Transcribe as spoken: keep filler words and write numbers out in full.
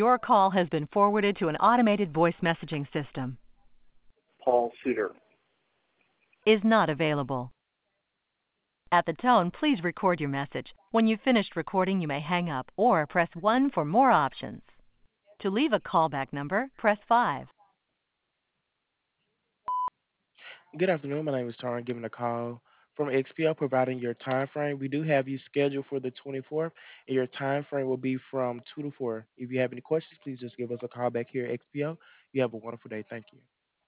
Your call has been forwarded to an automated voice messaging system. Paul Suter. Is not available. At the tone, please record your message. When you've finished recording, you may hang up or press one for more options. To leave a callback number, press five. Good afternoon. My name is Taryn, giving a call from X P L, providing your time frame. We do have you scheduled for the twenty-fourth, and your time frame will be from two to four. If you have any questions, please just give us a call back here at X P L. You have a wonderful day. Thank you.